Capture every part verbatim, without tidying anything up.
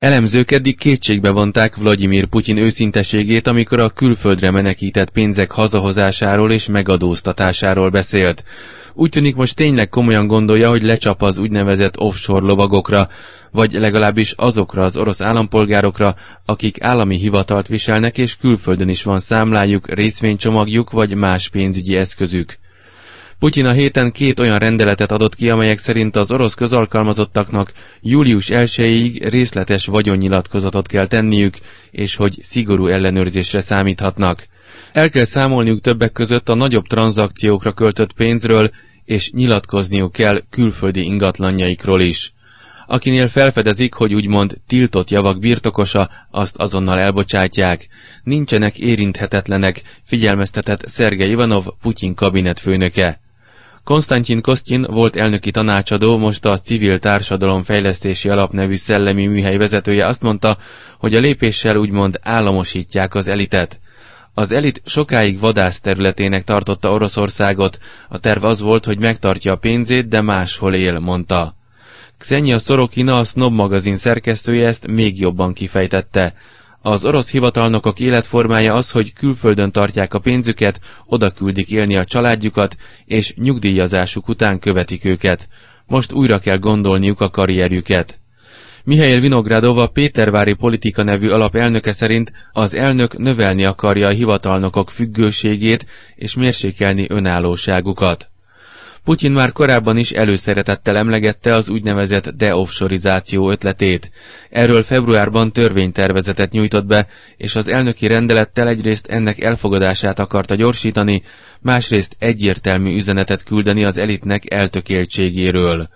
Elemzők eddig kétségbe vonták Vlagyimir Putyin őszinteségét, amikor a külföldre menekített pénzek hazahozásáról és megadóztatásáról beszélt. Úgy tűnik, most tényleg komolyan gondolja, hogy lecsap az úgynevezett offshore lovagokra, vagy legalábbis azokra az orosz állampolgárokra, akik állami hivatalt viselnek és külföldön is van számlájuk, részvénycsomagjuk vagy más pénzügyi eszközük. Putyin a héten két olyan rendeletet adott ki, amelyek szerint az orosz közalkalmazottaknak július elsejéig részletes vagyonnyilatkozatot kell tenniük, és hogy szigorú ellenőrzésre számíthatnak. El kell számolniuk többek között a nagyobb tranzakciókra költött pénzről, és nyilatkozniuk kell külföldi ingatlanjaikról is. Akinél felfedezik, hogy úgymond tiltott javak birtokosa, azt azonnal elbocsátják. Nincsenek érinthetetlenek, figyelmeztetett Szergej Ivanov, Putyin kabinetfőnöke. Konstantin Kostyin volt elnöki tanácsadó, most a Civil Társadalom Fejlesztési Alap nevű szellemi műhely vezetője azt mondta, hogy a lépéssel úgymond államosítják az elitet. Az elit sokáig vadász területének tartotta Oroszországot, a terv az volt, hogy megtartja a pénzét, de máshol él, mondta. Ksenia Szorokina, a Snob magazin szerkesztője ezt még jobban kifejtette. Az orosz hivatalnokok életformája az, hogy külföldön tartják a pénzüket, oda küldik élni a családjukat, és nyugdíjazásuk után követik őket. Most újra kell gondolniuk a karrierjüket. Mihail Vinogradov, a Pétervári Politika nevű alap elnöke szerint az elnök növelni akarja a hivatalnokok függőségét és mérsékelni önállóságukat. Putyin már korábban is előszeretettel emlegette az úgynevezett deoffshorizáció ötletét. Erről februárban törvénytervezetet nyújtott be, és az elnöki rendelettel egyrészt ennek elfogadását akarta gyorsítani, másrészt egyértelmű üzenetet küldeni az elitnek eltökéltségéről.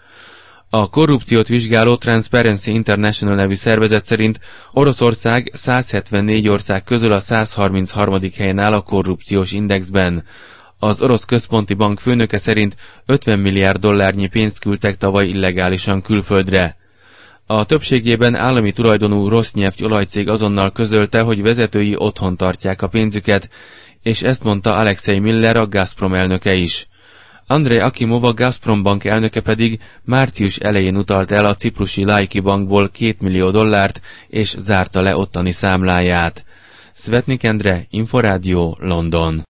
A korrupciót vizsgáló Transparency International nevű szervezet szerint Oroszország száz hetvennégy ország közül a száz harmincharmadik helyen áll a korrupciós indexben. Az orosz központi bank főnöke szerint ötven milliárd dollárnyi pénzt küldtek tavaly illegálisan külföldre. A többségében állami tulajdonú Rosneft olajcég azonnal közölte, hogy vezetői otthon tartják a pénzüket, és ezt mondta Alexei Miller, a Gazprom elnöke is. Andrei Akimov, a Gazprom bank elnöke pedig március elején utalt el a ciprusi Laiki bankból két millió dollárt, és zárta le ottani számláját. Szvetnik Endre, Inforádió, London.